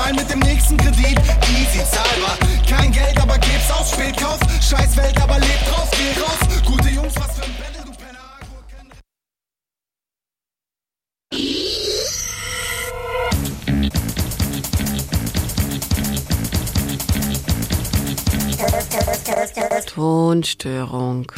zahlen mit dem nächsten Kredit. Easy zahlbar, kein Geld, aber geb's aus. Spätkauf, scheiß Welt, aber lebt drauf, geh raus. Gute Jungs, was für ein Battle, du Penner. Tonstörung.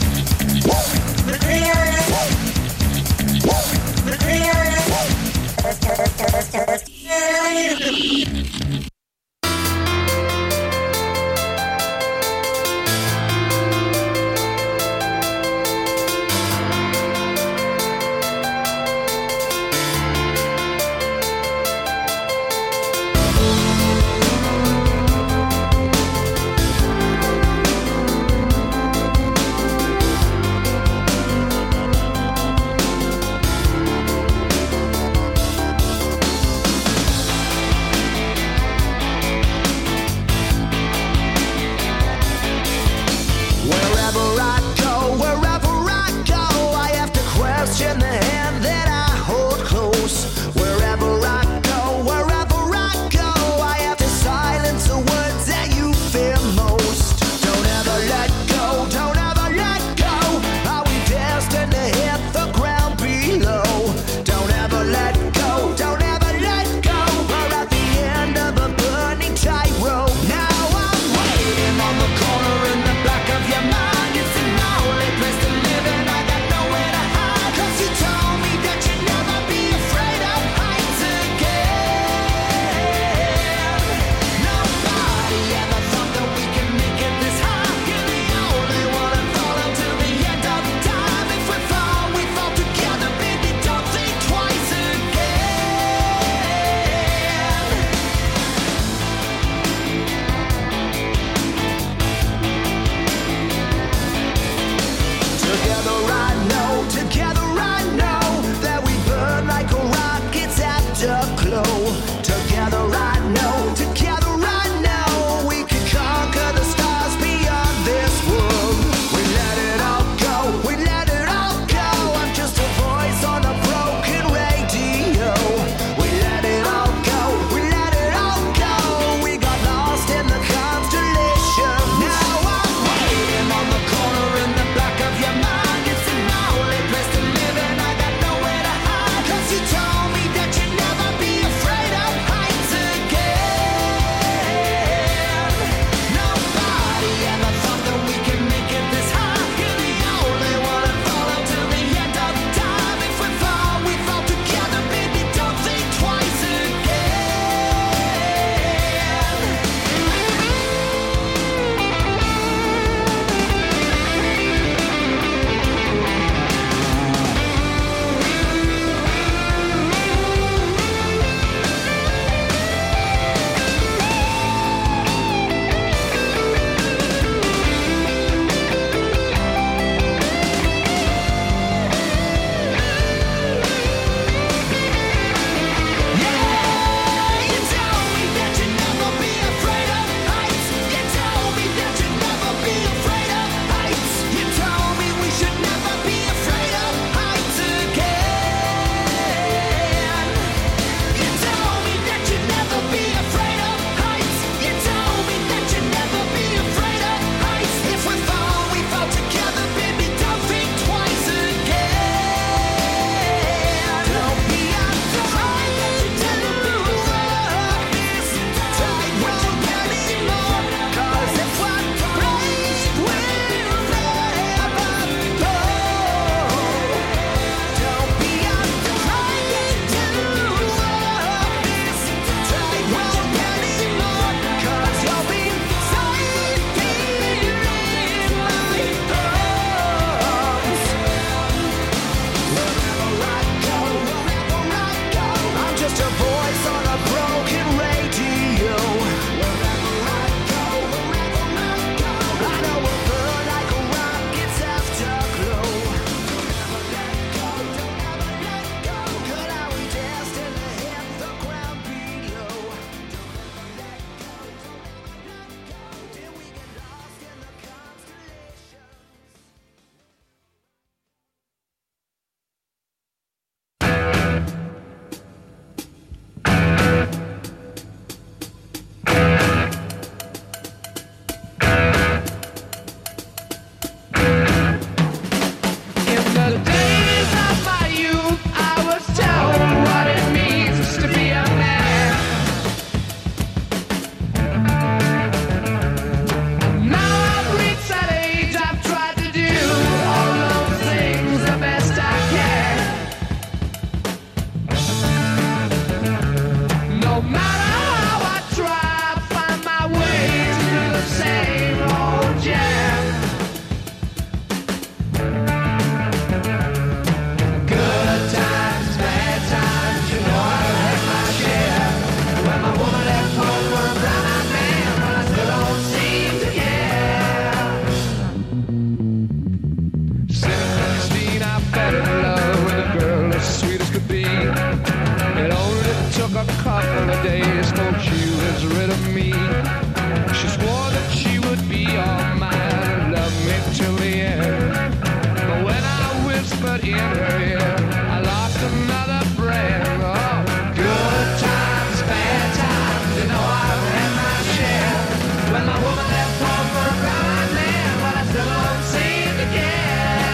was rid of me. She swore that she would be all mine and love me till the end. But when I whispered in her ear, I lost another breath. Oh, good times, bad times, you know I've had my share. When my woman left home for a brown man, but I still don't seem to care.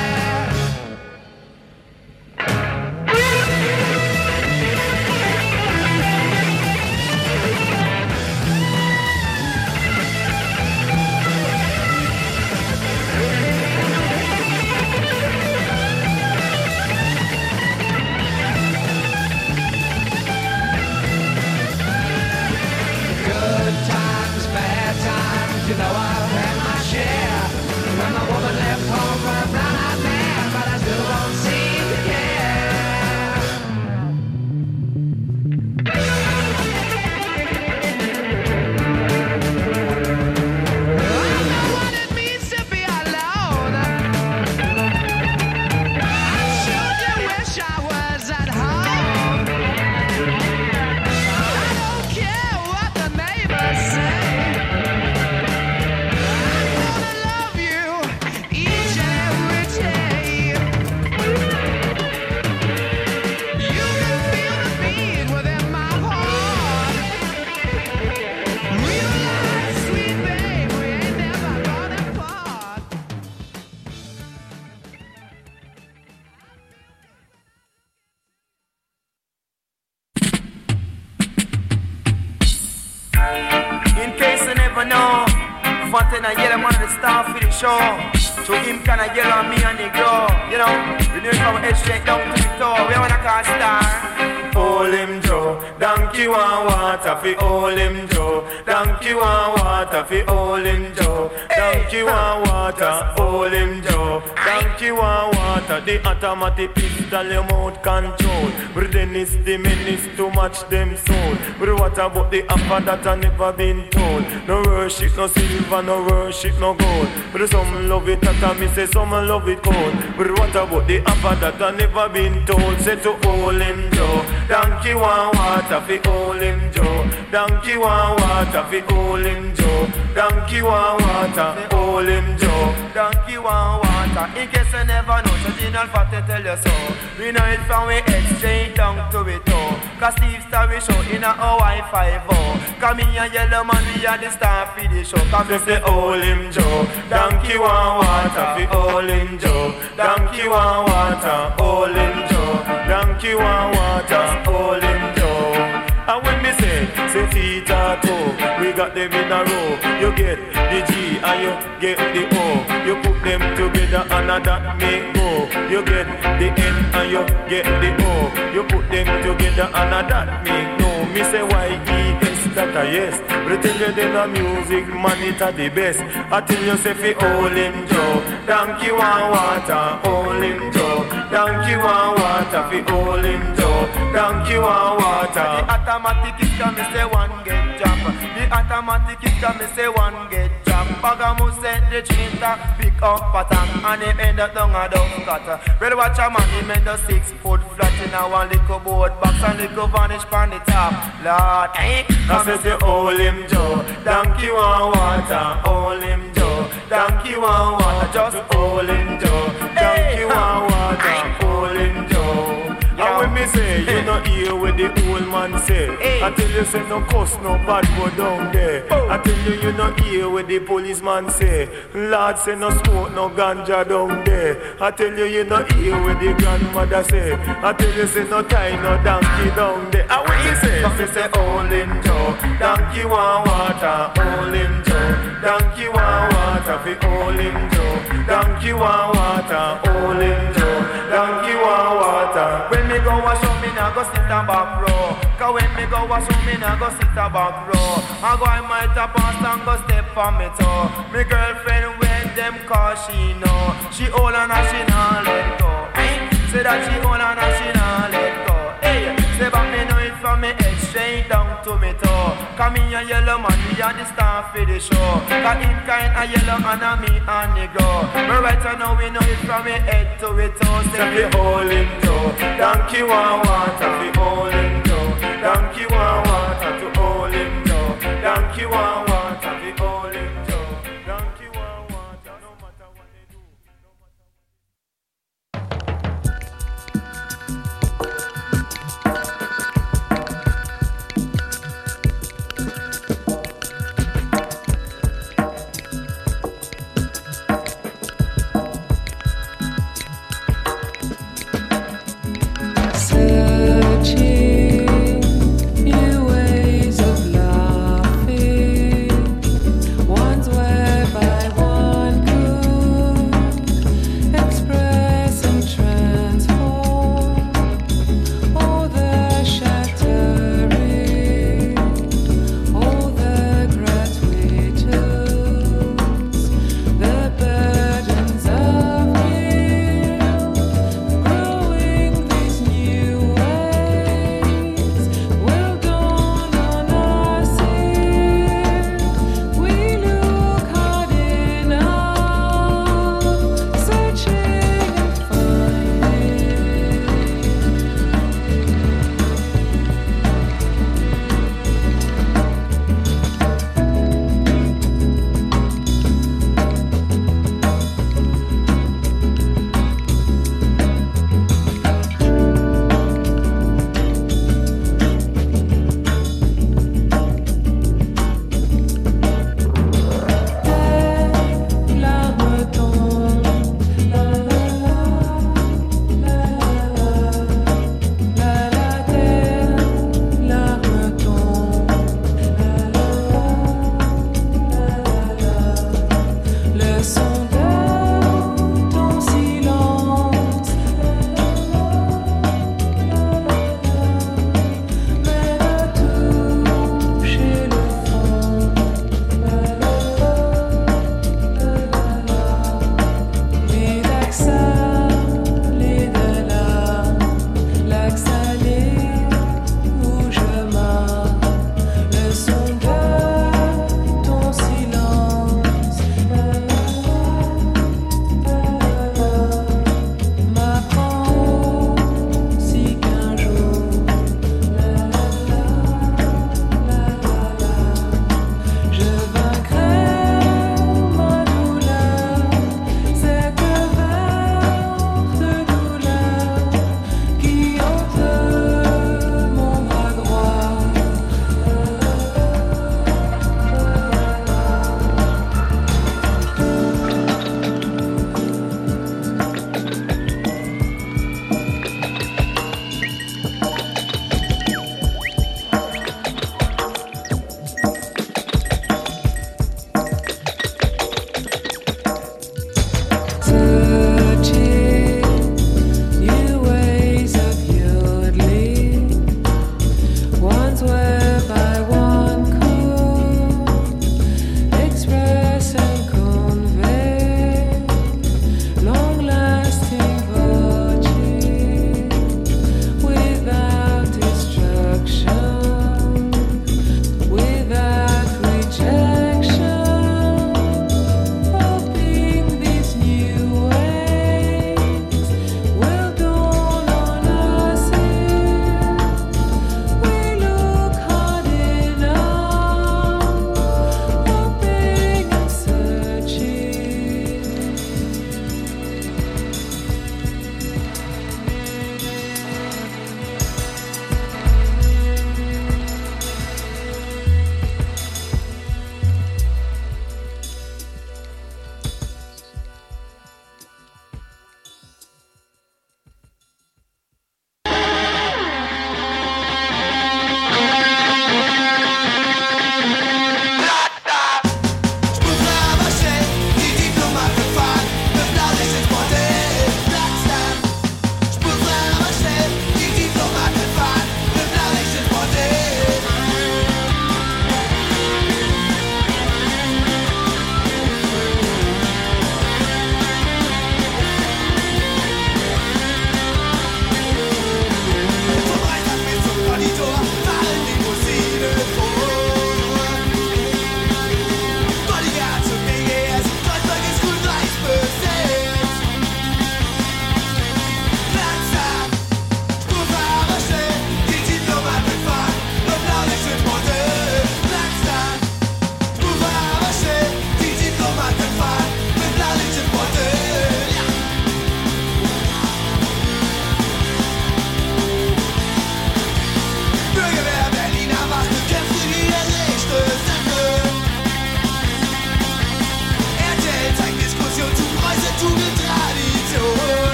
You know I've had my share. When my woman left home for a brown-eyed man, but I still don't seem to care. I know what it means to be alone. I sure do wish I was at home. I don't care what the neighbors say. Fontaine and Yellow, one of the star for the show. So him kind of yellow and me and the grow. You know, we do it from head straight down to the toe. We wanna call star. Hold him Joe, donkey want water fi hold him Joe. Donkey want water fi hold him Joe. Donkey want water, hold him Joe. Donkey want water, the automatic pistol your mouth control. But then it's the menace to match them soul. But what about the offer that I never been told? No worship, no silver, no worship, no gold. But some love it that I me say some love it cold. But what about the offer that I never been told? Say to hold him Joe. Donkey want water fi hold him Joe. Donkey want water fi hold him Joe. Donkey want water, hold him Joe. Donkey want water. In case you never know, so General Fat to tell you so. We know it from we head straight down to it toe. Cause Steve Star we show in a Hawaii 5-0. Come in a yellow man, we are the star for the show. Come if they hold him Joe. Donkey want water fi hold him Joe. Donkey want water, hold him Joe. Donkey want water, hold him Joe. And when me say feet or toe, we got them in a row. You get the G and you get the O. You put them together and that make go. You get the N and you get the O. You put them together and that make no. Me say Y-E-S, that a yes. But tell you then a music man it a the best. I tell you say fi hold him Joe. Donkey want water, hold him Joe. Donkey want water, fi hold him Joe. Donkey want water. The automatic is come, me say one get jump. The automatic is come, me say one get jump. Bagamu sent the chinta, pick up pattern, and him end up down a dumb cutter. Well, watch a man, him end up 6 foot flat in a one little board box and little vanish pan the top. Lord, I say say hold him Joe. Donkey want water, hold him Joe. Donkey want water, just hold him Joe. Donkey want water, hold him Joe. And when me say, you not hear what the old man say. I tell you say no cuss, no bad go down there. I tell you you not hear what the policeman say. Lord say no smoke, no ganja down there. I tell you you not hear what the grandmother say. I tell you say no tie, no donkey down there. And when you say, me say hold him Joe. Donkey want water, hold him Joe. Donkey want water, fi hold him Joe. Donkey want water, hold him Joe. Donkey want water. When me go wash up, me nah go sit a back row. Cause when me go wash up, me nah go sit a back row. I go in my top and go step on me toe. Me girlfriend when them call she know. She hold on and she nah let go. Say that she hold on and she nah let go. Hey, say but me know it from me head straight down to me toe. Cause me a yellow man, we are the star for the show. Cause him kind of yellow and a me and the glow. But right now we know it from me head to me toe. Say we hold him toe. Donkey want water, we hold him toe. Donkey want water to hold him toe. Donkey want water, we hold him Joe. Donkey want water, no matter what they do. Searching new ways of laughing.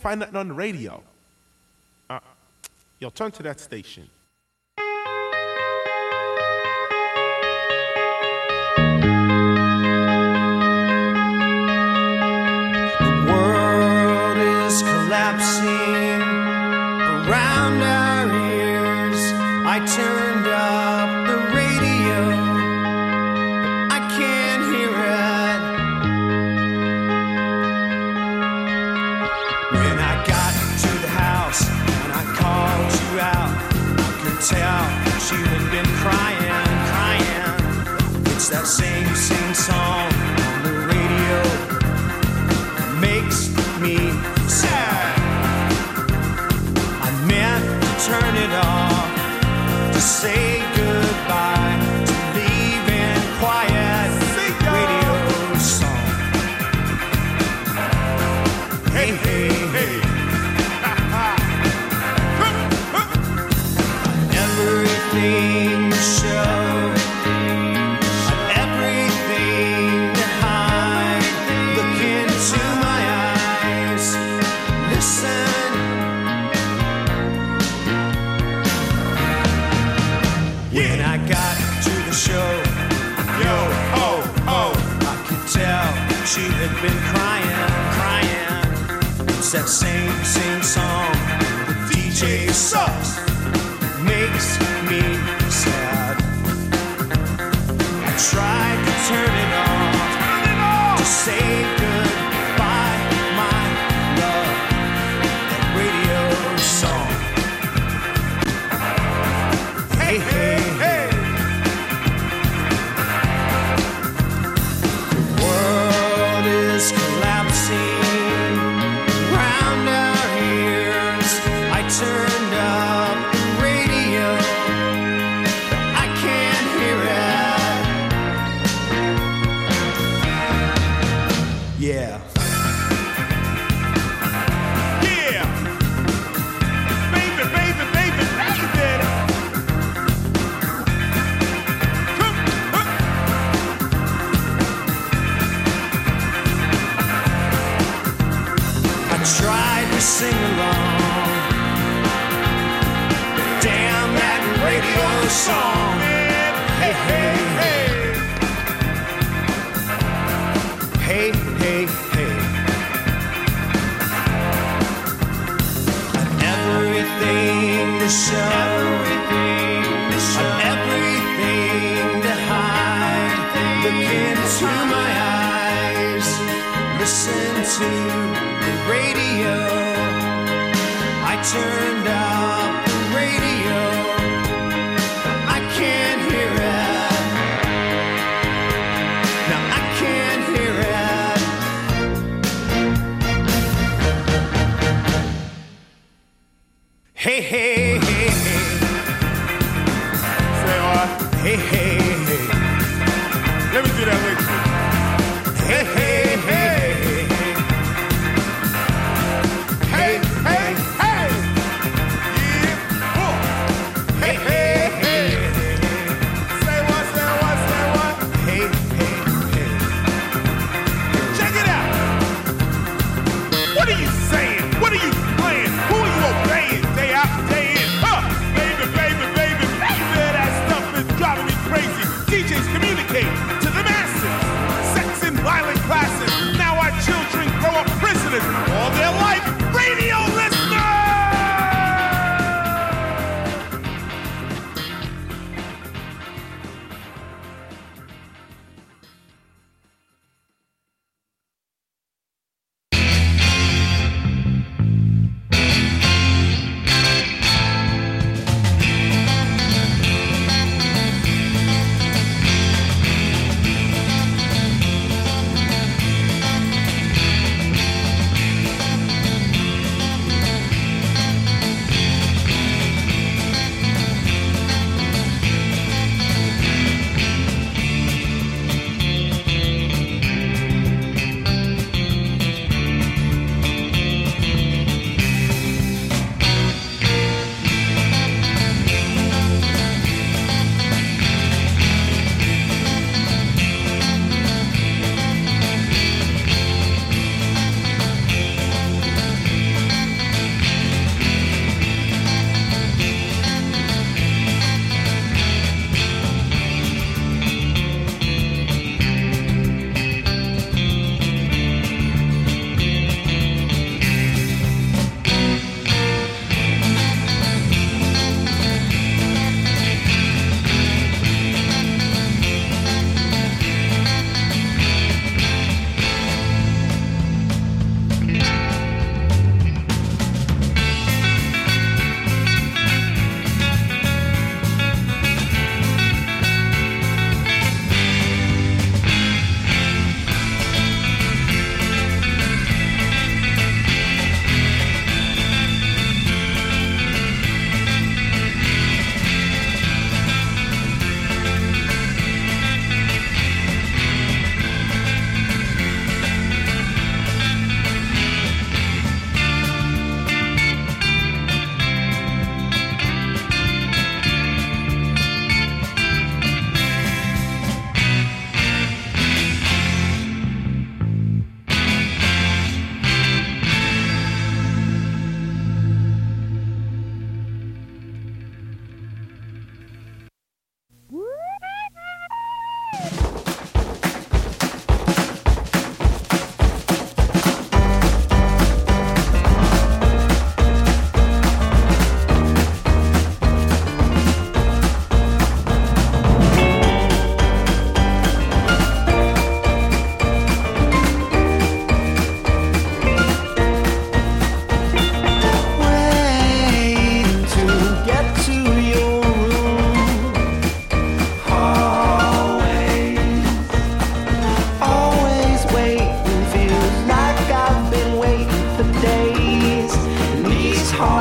find nothing on the radio. Yo, turn to that station. The world is collapsing around our ears. I turned up the radio, but I can't hear it. When I got to the house and I called you out, I could tell that you had been crying, crying. It's that same song on the radio that makes me sad. I meant to turn it off, to say goodbye, to leave in quiet radio song. Hey, hey, hey. Everything to show, everything to hide. Look into my eyes, listen. When I got to the show, yo, oh, oh, I could tell she had been crying, crying. It's that same song. The DJ sucks, makes me sad. I tried to turn it off, to say goodbye, my love. That radio song. Hey, hey, hey. The world is collapsing around our ears. I turned up the radio, I can't hear it. Yeah. Yeah! Baby, baby, baby, baby! I tried to sing along, but damn that radio song. Hey, hey, hey. Hey, hey, hey. I've everything to show, I've everything to hide. Look into my eyes, listen to the radio. I turned up the radio, I can't hear it. Now I can't hear it. Hey, hey, hey, hey. Say what? Hey, hey, hey. Let me do that with you. Hey, hey, hey. Hey, hey, hey! Yeah! Oh. Hey, hey, hey. Say what, say what, say what? Hey, hey, hey. Check it out! What are you saying? What are you playing? Who are you obeying day out, day in? Baby, baby, baby, baby, that stuff is driving me crazy.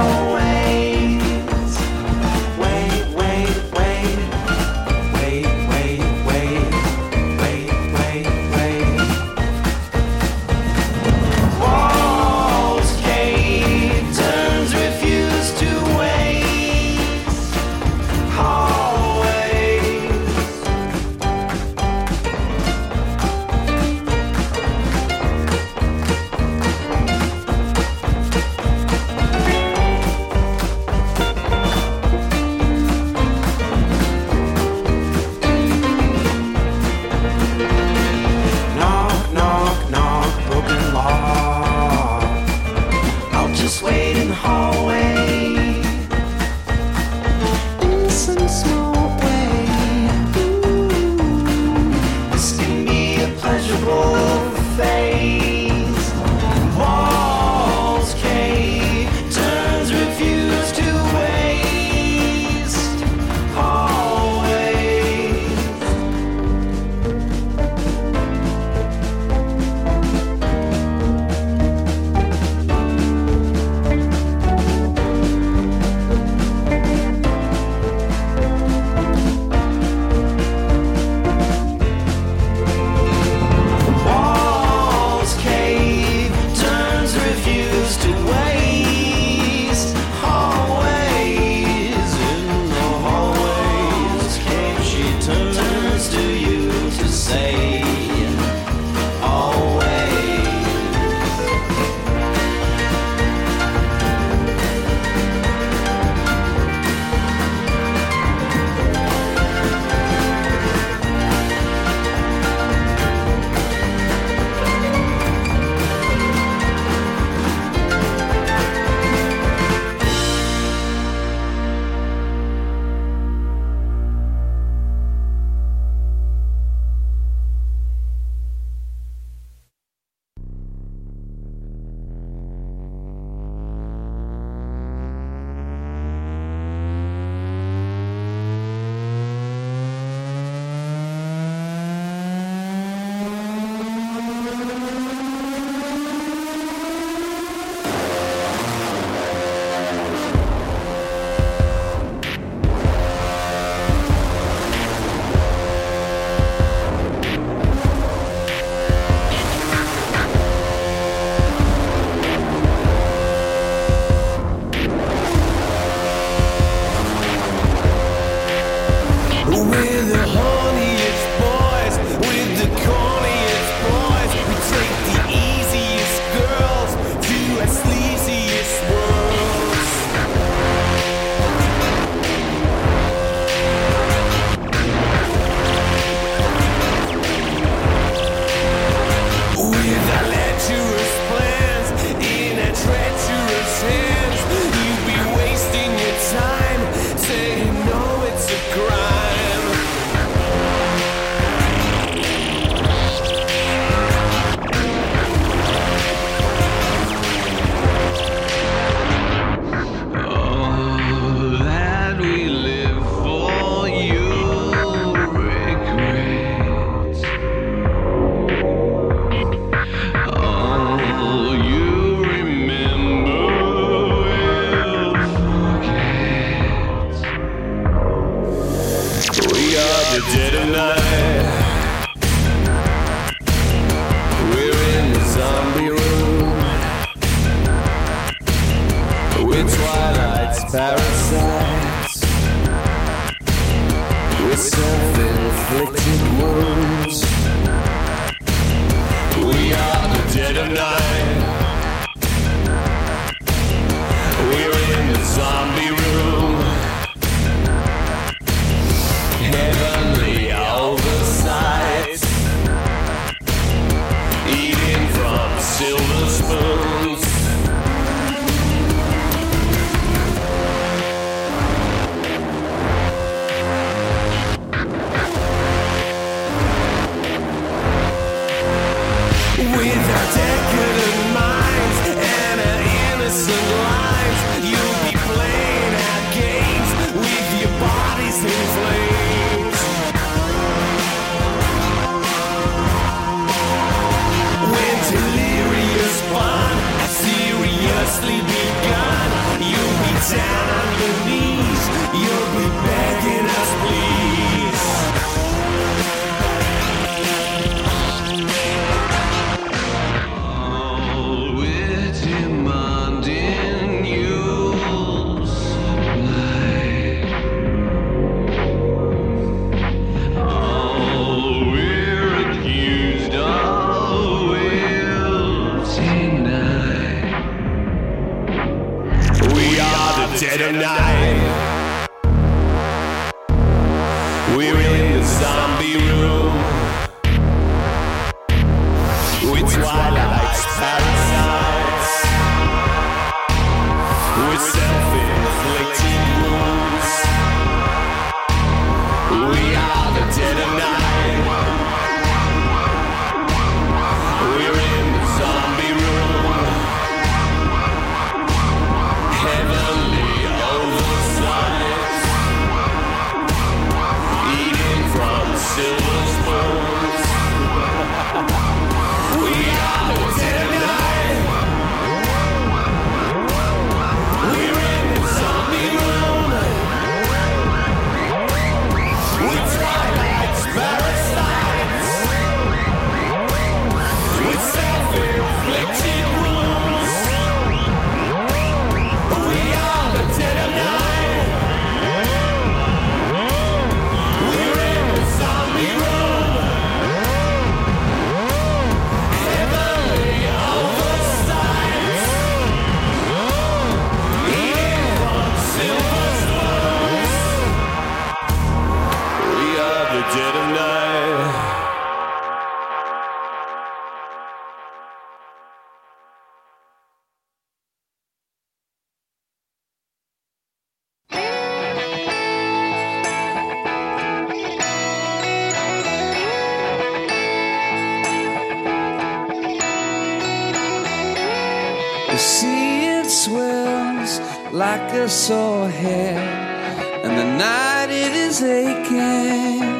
parasites with self-inflicted wounds. We are the dead of night. We're in the zombie room. Heavenly oversight, eating from silver spoons. With our decadent the dead of night. We're in the zombie room with Twilight's parasites, with self-inflicted wounds. We are the dead of night. We're in the zombie room, heavenly oversight, eating from silver spoons. We are the dead of night. We're in the zombie room with Twilight's parasites, with self-inflicted wounds. We are the dead of night. We're in the zombie room, heavenly oversight, eating from silver spoons. We are the dead of night. You see it swells like a sore head, and the night it is aching.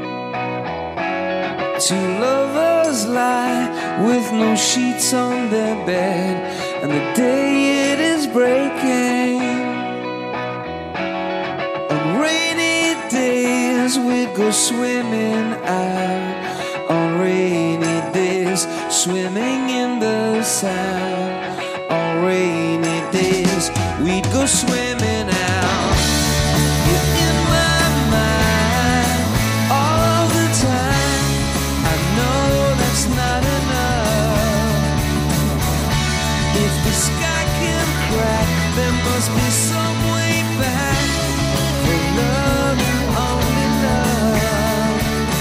Two lovers lie with no sheets on their bed, and the day it is breaking. On rainy days we'd go swimming out, on rainy days swimming in the sand. On rainy days we'd go swimming out. You're in my mind all the time. I know that's not enough. If the sky can crack, there must be some way back for love and only love.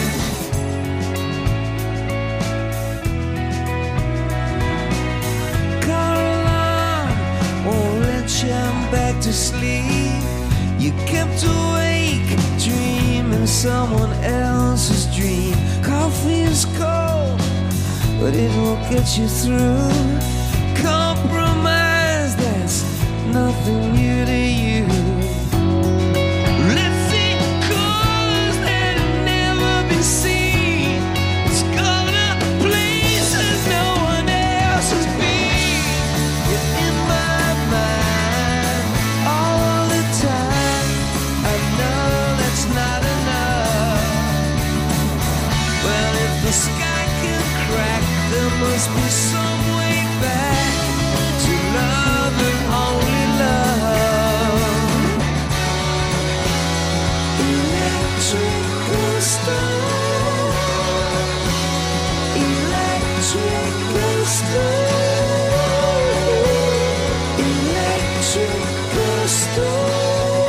Caroline won't let you back to sleep. You kept awake, dreaming someone else's dream. Coffee is cold, but it won't get you through. Compromise, that's nothing new to you. Let's see colors that have never been seen. Let's go to places no one else has been. You're in my mind all the time. I know that's not enough. Well, if the sky can crack, there must be some way back to love and only love. Electrical storm, electrical storm, electrical storm.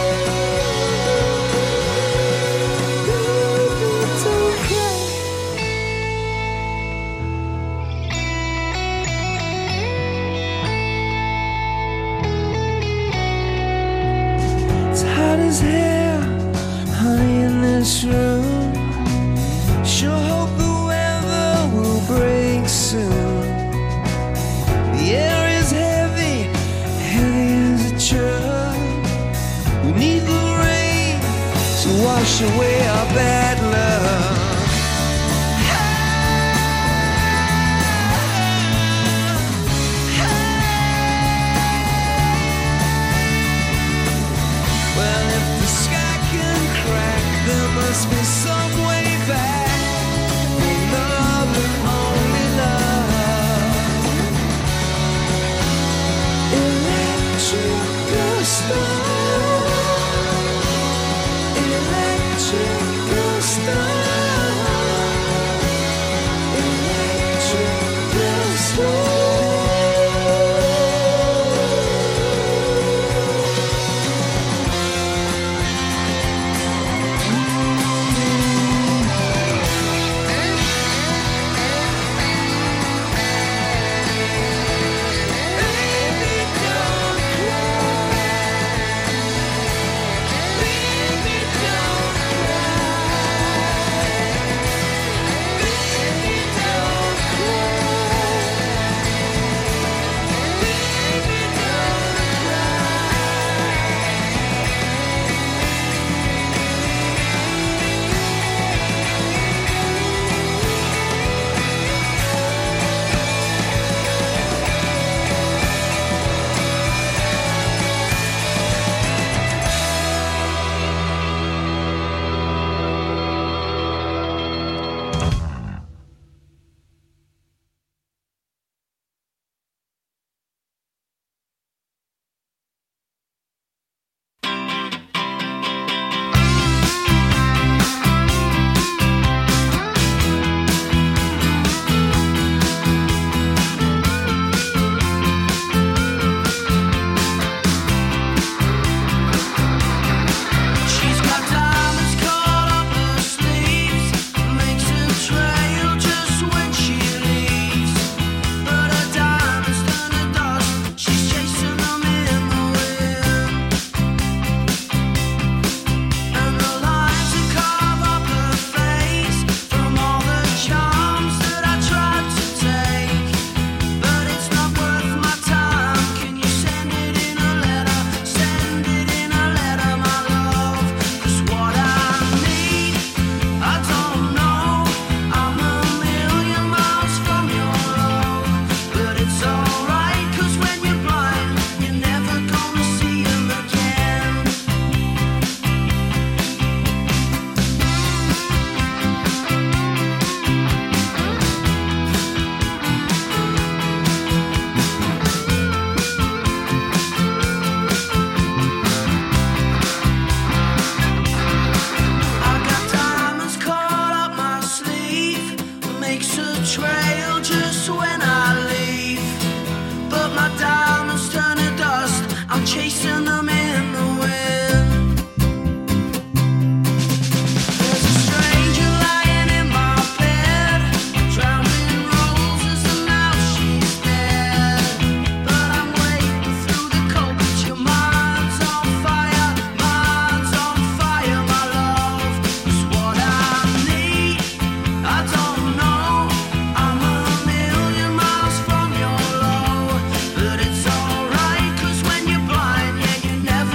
It's okay. It's hot as hell, honey, in this room. Sure hope the weather will break soon. The air is heavy, heavy as a truck. We need the rain to wash away our bad luck. Well, if the sky can crack, there must be some way back for love and only love. Electrical storm, electrical storm, electrical storm. blossom in the wind. There's a stranger lying in my bed, drowned in roses and now she's dead. But I'm waiting through the cold, 'cause your mind's on fire, my love is what I need. I don't know, I'm a million miles from your love, but it's alright, 'cause when you're blind, yeah, you never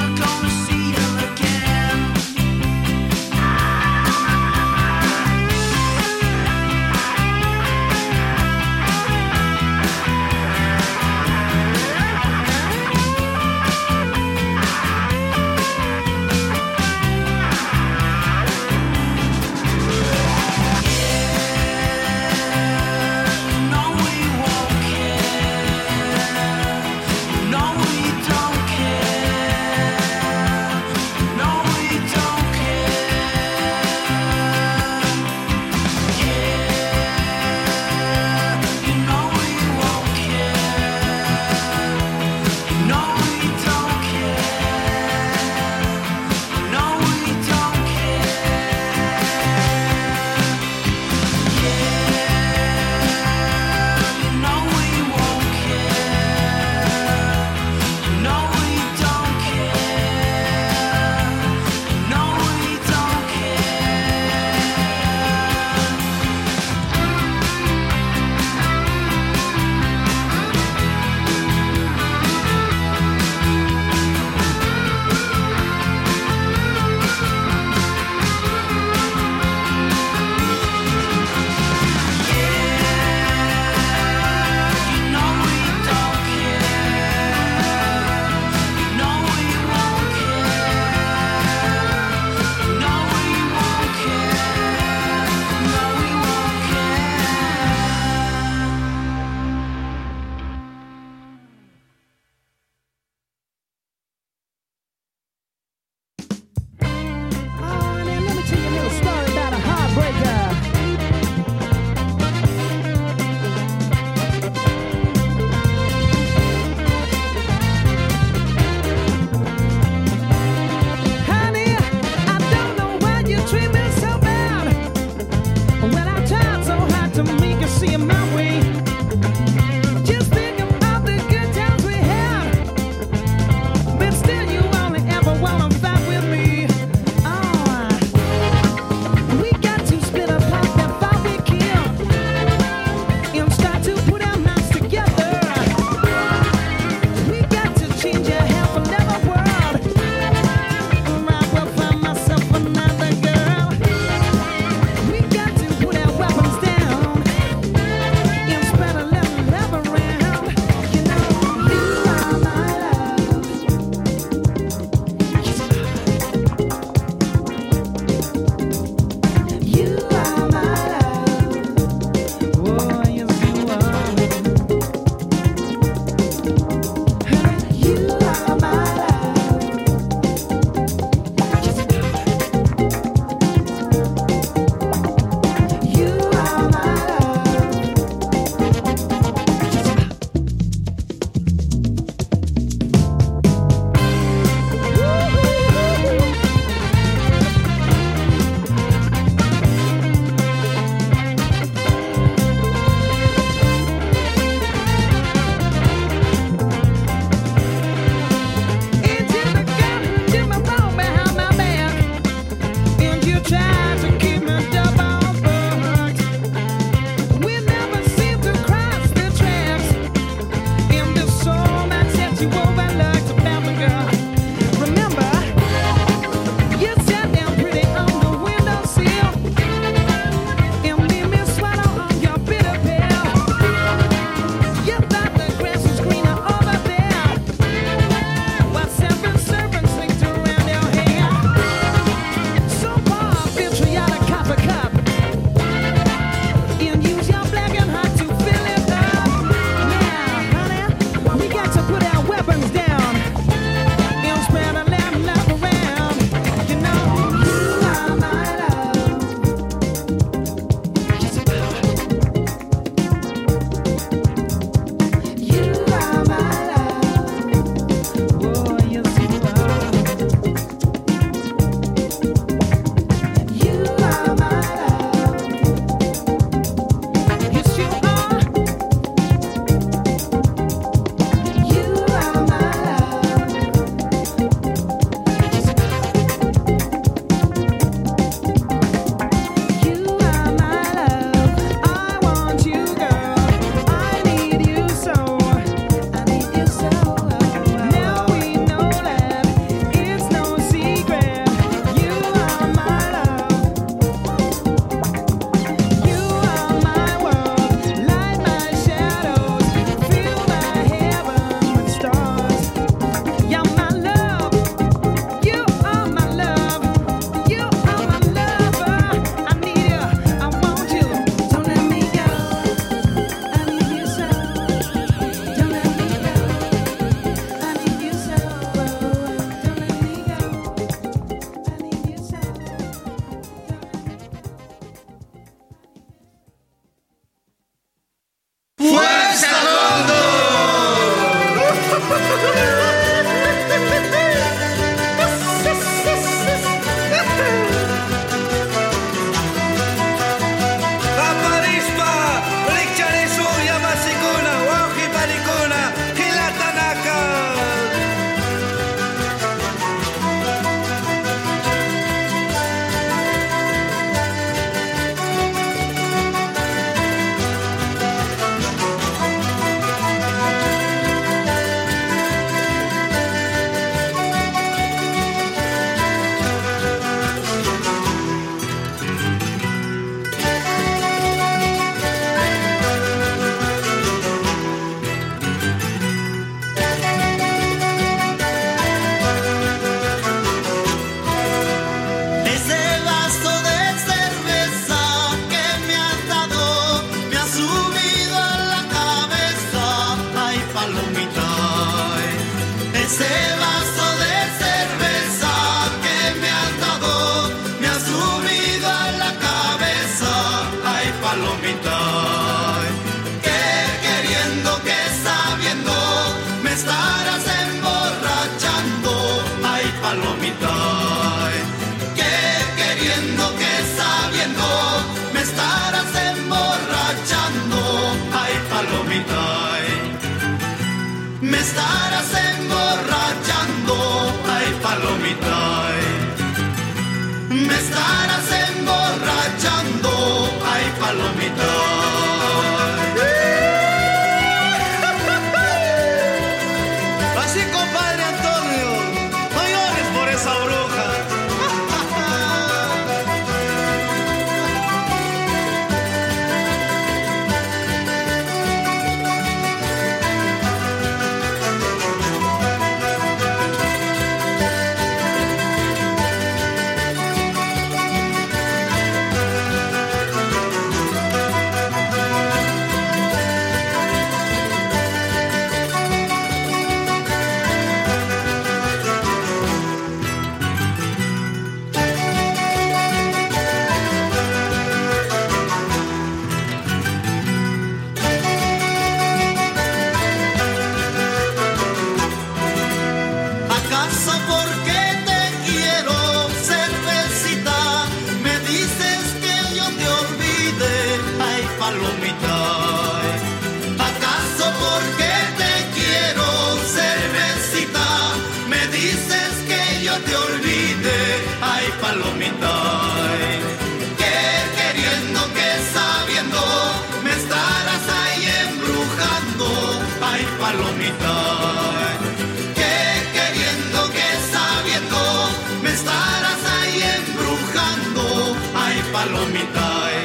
¿Acaso porque te quiero, cervecita, me dices que yo te olvide? Ay, palomita. ¿Acaso porque te quiero, cervecita, me dices que yo te olvide? Ay, palomita. Que queriendo, que sabiendo, me estarás ahí embrujando. Ay, palomita. Que queriendo, que sabiendo, me estarás ahí embrujando. Ay, palomita.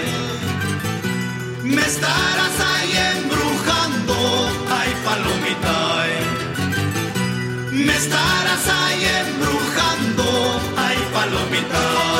Me estarás ahí embrujando. Ay, palomita. Me estarás ahí embrujando. Ay, palomita.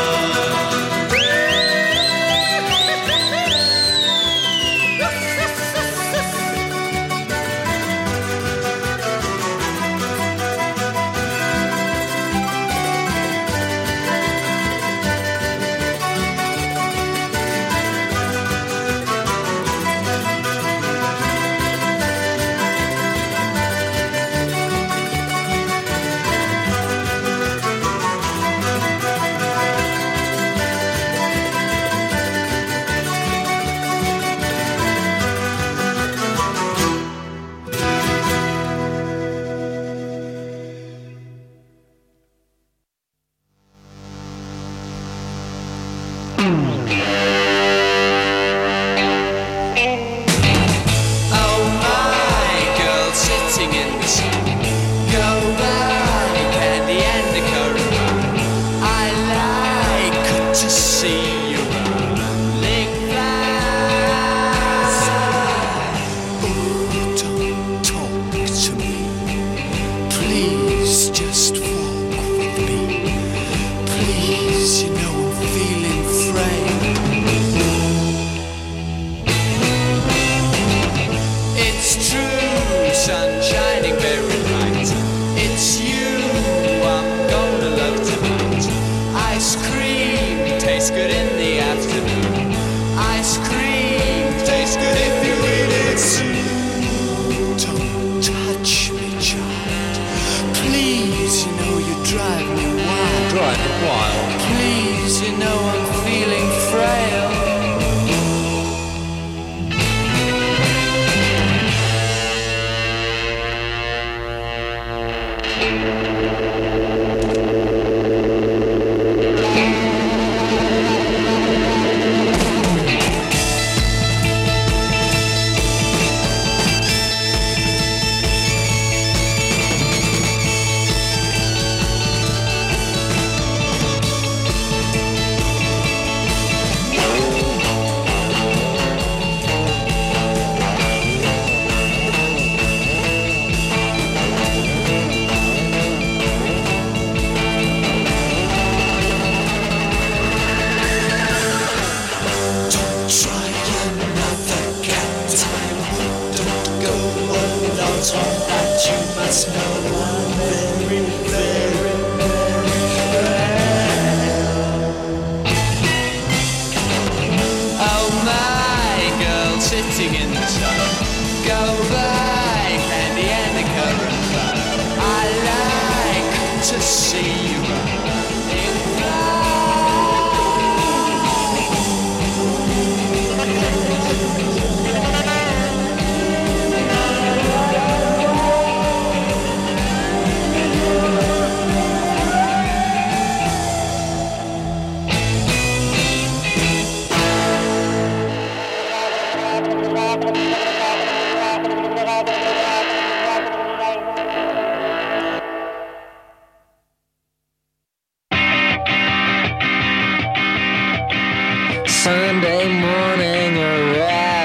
Sunday morning, a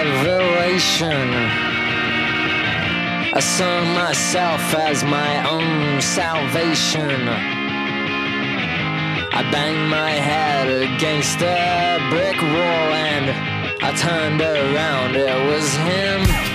revelation. I saw myself as my own salvation. I banged my head against a brick wall and I turned around, it was him.